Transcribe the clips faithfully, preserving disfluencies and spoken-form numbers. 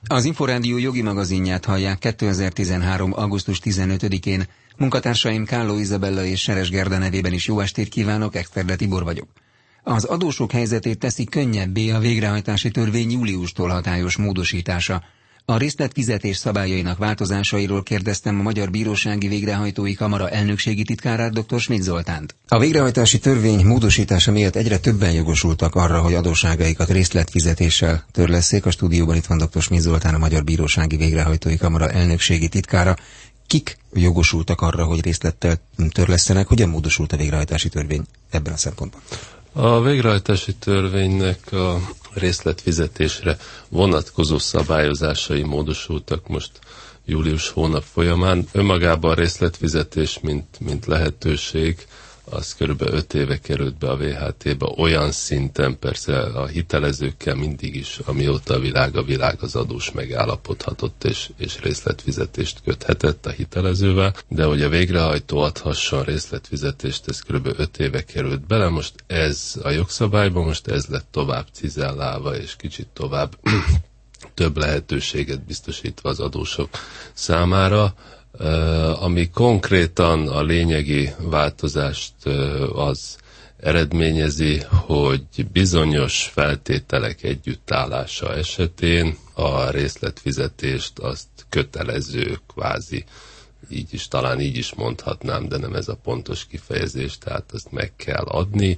Az Inforádió jogi magazinját hallják kétezer-tizenhárom. augusztus tizenötödikén. Munkatársaim Kálló Izabella és Seres Gerda nevében is jó estét kívánok, Exterde Tibor vagyok. Az adósok helyzetét teszi könnyebbé a végrehajtási törvény júliustól hatályos módosítása. A részletfizetés szabályainak változásairól kérdeztem a Magyar Bírósági Végrehajtói Kamara elnökségi titkárát, dr. Schmidt Zoltánt. A végrehajtási törvény módosítása miatt egyre többen jogosultak arra, hogy adósságaikat részletfizetéssel törlesszék. A stúdióban itt van dr. Schmidt Zoltán, a Magyar Bírósági Végrehajtói Kamara elnökségi titkára. Kik jogosultak arra, hogy részlettel törlesszenek? Hogyan módosult a végrehajtási törvény ebben a szempontban? A végrehajtási törvénynek a részletfizetésre vonatkozó szabályozásai módosultak most július hónap folyamán. Önmagában a részletfizetés, mint, mint lehetőség, az körülbelül öt éve került be a vé há té-be, olyan szinten persze a hitelezőkkel mindig is, amióta a világ a világ az adós megállapodhatott és, és részletfizetést köthetett a hitelezővel, de hogy a végrehajtó adhasson részletfizetést, ez körülbelül öt éve került bele, most ez a jogszabályban, most ez lett tovább cizellálva és kicsit tovább több lehetőséget biztosítva az adósok számára. Uh, ami konkrétan a lényegi változást uh, az eredményezi, hogy bizonyos feltételek együttállása esetén a részletfizetést azt kötelező, kvázi, így is, talán így is mondhatnám, de nem ez a pontos kifejezés, tehát azt meg kell adni,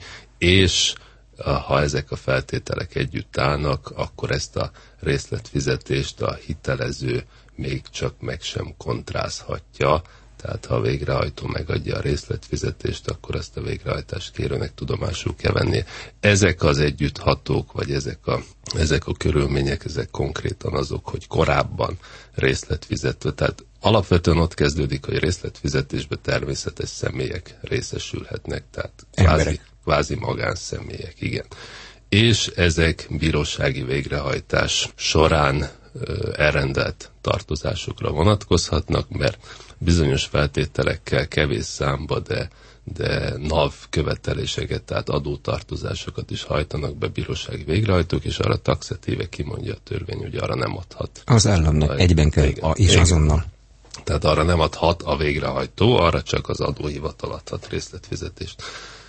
és ha ezek a feltételek együtt állnak, akkor ezt a részletfizetést a hitelező még csak meg sem kontrázhatja, tehát ha a végrehajtó megadja a részletfizetést, akkor azt a végrehajtás kérőnek tudomásul kell vennie. Ezek az együtthatók, vagy ezek a, ezek a körülmények, ezek konkrétan azok, hogy korábban részletfizető, tehát alapvetően ott kezdődik, hogy részletfizetésbe természetes személyek részesülhetnek, tehát kvázi, kvázi magánszemélyek, igen. És ezek bírósági végrehajtás során elrendelt tartozásokra vonatkozhatnak, mert bizonyos feltételekkel kevés számba, de, de NAV követeléseket, tehát adótartozásokat is hajtanak be bírósági végrehajtók, és arra taxatíve kimondja a törvény, hogy arra nem adhat. Az államnak egyben kell, igen, a, és igen. azonnal. Tehát arra nem adhat a végrehajtó, arra csak az adóhivatal adhat részletfizetést.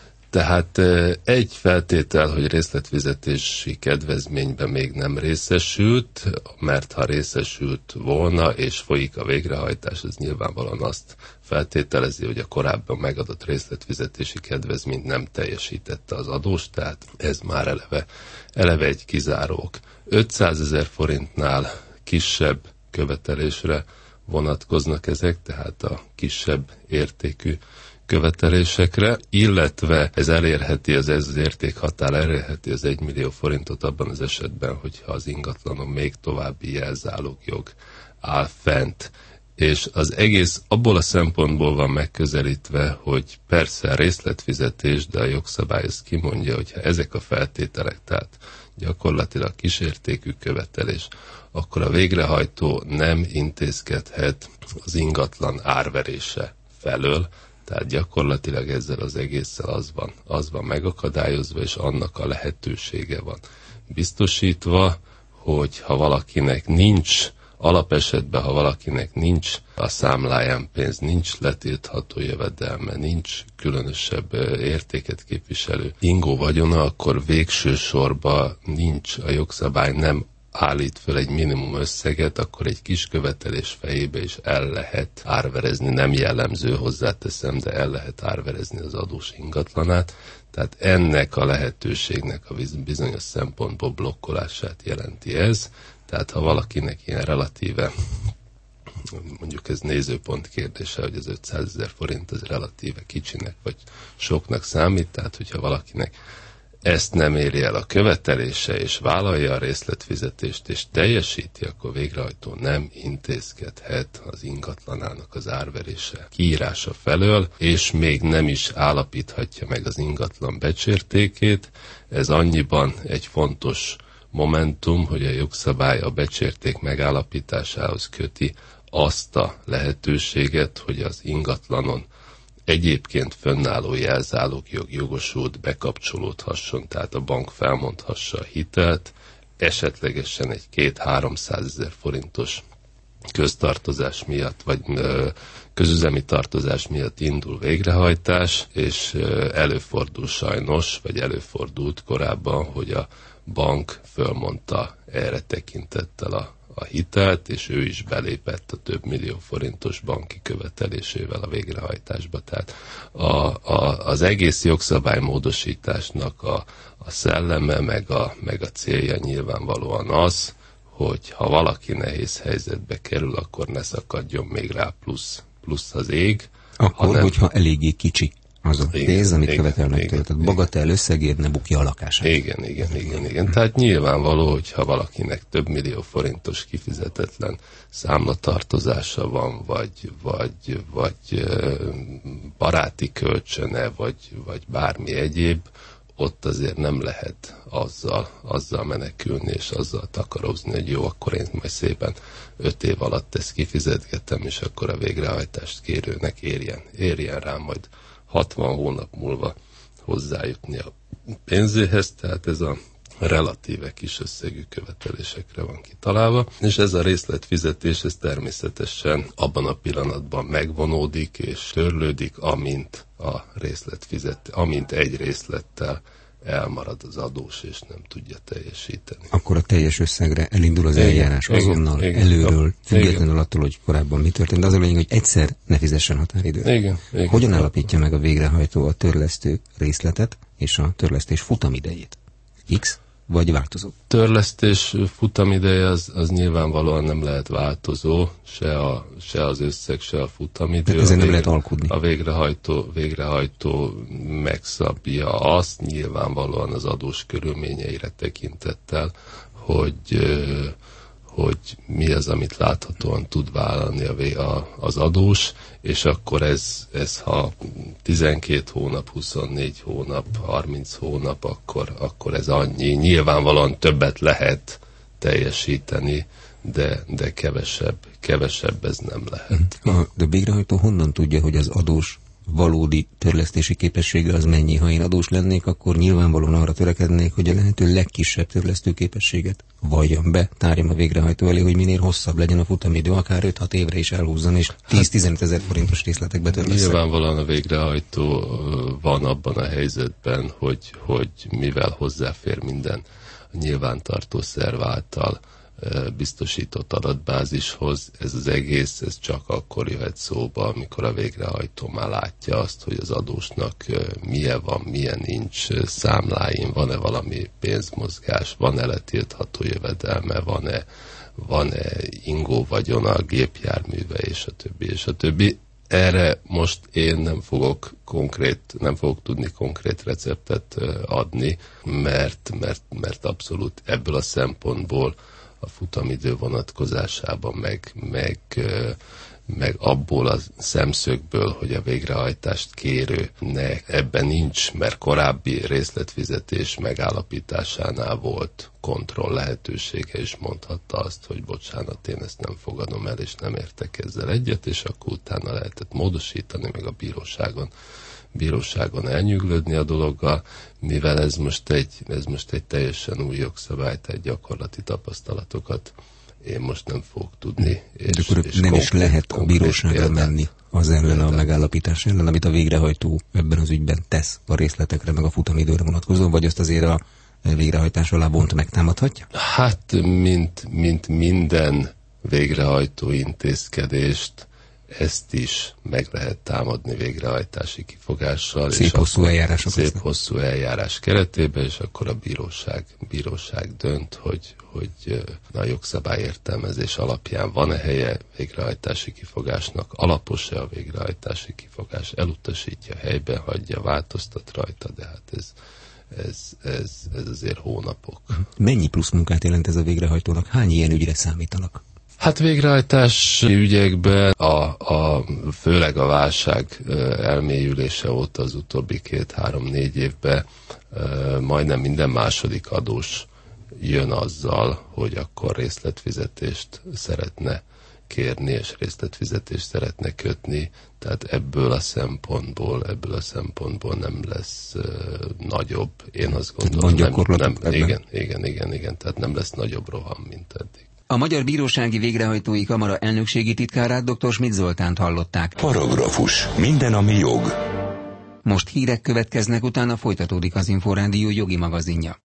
Tehát egy feltétel, hogy részletfizetési kedvezményben még nem részesült, mert ha részesült volna és folyik a végrehajtás, ez nyilvánvalóan azt feltételezi, hogy a korábban megadott részletfizetési kedvezményt nem teljesítette az adós, tehát ez már eleve, eleve egy kizárók. ötszázezer forintnál kisebb követelésre vonatkoznak ezek, tehát a kisebb értékű követelésekre, illetve ez elérheti, az ez az értékhatár elérheti az egymillió forintot abban az esetben, hogyha az ingatlanon még további jelzálogjog áll fent. És az egész abból a szempontból van megközelítve, hogy persze részletfizetés, de a jogszabály ezt kimondja, hogyha ezek a feltételek, tehát gyakorlatilag kísértékű követelés, akkor a végrehajtó nem intézkedhet az ingatlan árverése felől, tehát gyakorlatilag ezzel az egésszel az van, az van megakadályozva, és annak a lehetősége van biztosítva, hogy ha valakinek nincs, alapesetben, ha valakinek nincs a számláján pénz, nincs letiltható jövedelme, nincs különösebb értéket képviselő ingó vagyona, akkor végső sorban nincs, a jogszabály nem állít föl egy minimum összeget, akkor egy kis követelés fejébe is el lehet árverezni, nem jellemző, hozzáteszem, de el lehet árverezni az adós ingatlanát. Tehát ennek a lehetőségnek a bizonyos szempontból blokkolását jelenti ez. Tehát ha valakinek ilyen relatíve, mondjuk ez nézőpont kérdése, hogy az ötszázezer forint az relatíve kicsinek vagy soknak számít, tehát hogyha valakinek ezt nem éri el a követelése, és vállalja a részletfizetést, és teljesíti, akkor végrehajtó nem intézkedhet az ingatlanának az árverése kiírása felől, és még nem is állapíthatja meg az ingatlan becsértékét. Ez annyiban egy fontos momentum, hogy a jogszabály a becsérték megállapításához köti azt a lehetőséget, hogy az ingatlanon egyébként fönnálló jelzálogjog jogosult bekapcsolódhasson, tehát a bank felmondhassa a hitelt. esetlegesen egy két-háromszázezer forintos köztartozás miatt, vagy közüzemi tartozás miatt indul végrehajtás, és előfordul sajnos, vagy előfordult korábban, hogy a bank fölmondta erre tekintettel a, a hitelt, és ő is belépett a több millió forintos banki követelésével a végrehajtásba. Tehát a, a, az egész jogszabálymódosításnak a, a szelleme, meg a, meg a célja nyilvánvalóan az, hogy ha valaki nehéz helyzetbe kerül, akkor ne szakadjon még rá plusz, plusz az ég. Akkor, hanem... hogyha eléggé kicsi az a pénz, amit követelnek tőle. Tehát bagatell összegért ne bukja a lakását. Igen, igen, igen, igen. Tehát nyilvánvaló, hogyha valakinek több millió forintos kifizetetlen számlatartozása van, vagy, vagy, vagy baráti kölcsöne, vagy, vagy bármi egyéb, ott azért nem lehet azzal, azzal menekülni, és azzal takarozni, hogy jó, akkor én majd szépen öt év alatt ezt kifizetgetem, és akkor a végrehajtást kérőnek érjen, érjen rá majd hatvan hónap múlva hozzájutni a pénzéhez, tehát ez a relatíve kis összegű követelésekre van kitalálva, és ez a részletfizetés, ez természetesen abban a pillanatban megvonódik és törlődik, amint a részletfizet, amint egy részlettel elmarad az adós, és nem tudja teljesíteni. Akkor a teljes összegre elindul az eljárás igen, azonnal, igen, előről, igen, függetlenül attól, hogy korábban mi történt, de az a lényeg, hogy egyszer ne fizessen határidőt. Igen, igen. Hogyan állapítja meg a végrehajtó a törlesztő részletet és a törlesztés futamidejét? X vagy változó? Törlesztés futamideje az, az nyilvánvalóan nem lehet változó, se, a, se az összeg, se a futamidő. Tehát ezen nem lehet alkudni. A végrehajtó, végrehajtó megszabja azt nyilvánvalóan az adós körülményeire tekintettel, hogy, hogy mi az, amit láthatóan tud vállalni a, a, az adós, és akkor ez, ez ha tizenkét hónap, huszonnégy hónap, harminc hónap, akkor, akkor ez annyi. Nyilvánvalóan többet lehet teljesíteni, de, de kevesebb, kevesebb ez nem lehet. A, de végrehajtó honnan tudja, hogy az adós valódi törlesztési képessége az mennyi? Ha én adós lennék, akkor nyilvánvalóan arra törekednék, hogy a lehető legkisebb törlesztő képességet valljam be, tárjam a végrehajtó elé, hogy minél hosszabb legyen a futamidő, akár öt-hat évre is elhúzzon, és tíz-tizenöt ezer forintos részletekbe törlesztek. Nyilvánvalóan a végrehajtó van abban a helyzetben, hogy, hogy mivel hozzáfér minden a nyilvántartó szerv által biztosított adatbázishoz, ez az egész, ez csak akkor jöhet szóba, amikor a végrehajtó már látja azt, hogy az adósnak milyen van, milyen nincs számláin, van-e valami pénzmozgás, van-e letiltható jövedelme, van-e, van-e ingó vagyona, gépjárműve, és a többi, és a többi. Erre most én nem fogok konkrét, nem fogok tudni konkrét receptet adni, mert, mert, mert abszolút ebből a szempontból a futamidő vonatkozásában, meg, meg, meg abból a szemszögből, hogy a végrehajtást kérőnek ebben nincs, mert korábbi részletfizetés megállapításánál volt kontroll lehetősége, és mondhatta azt, hogy bocsánat, én ezt nem fogadom el, és nem értek ezzel egyet, és akkor utána lehetett módosítani, meg a bíróságon bíróságon elnyűglődni a dologgal, mivel ez most egy, ez most egy teljesen új jogszabály, tehát gyakorlati tapasztalatokat én most nem fogok tudni. És, de akkor és nem konkrét, is lehet a bíróságra menni az ellen a megállapítás ellen, amit a végrehajtó ebben az ügyben tesz a részletekre, meg a futamidőre vonatkozó, vagy azt azért a végrehajtás alá vont megtámadhatja? Hát, mint, mint minden végrehajtó intézkedést, ezt is meg lehet támadni végrehajtási kifogással. Szép és hosszú eljárás. Szép hosszú eljárás keretében, és akkor a bíróság, bíróság dönt, hogy, hogy a jogszabály értelmezés alapján van-e helye végrehajtási kifogásnak, alapos-e a végrehajtási kifogás, elutasítja, helyben hagyja, változtat rajta, de hát ez, ez, ez, ez azért hónapok. Mennyi plusz munkát jelent ez a végrehajtónak? Hány ilyen ügyre számítanak? Hát végrehajtási ügyekben a, a, főleg a válság elmélyülése óta az utóbbi két-három-négy évben majdnem minden második adós jön azzal, hogy akkor részletfizetést szeretne kérni, és részletfizetést szeretne kötni, tehát ebből a szempontból, ebből a szempontból nem lesz uh, nagyobb, én azt gondolom, nem, nem, igen, igen, igen, igen, tehát nem lesz nagyobb roham, mint eddig. A Magyar Bírósági Végrehajtói Kamara elnökségi titkárát, dr. Schmidt Zoltánt hallották. Paragrafus. Minden, ami jog. Most hírek következnek, utána folytatódik az Inforádió jogi magazinja.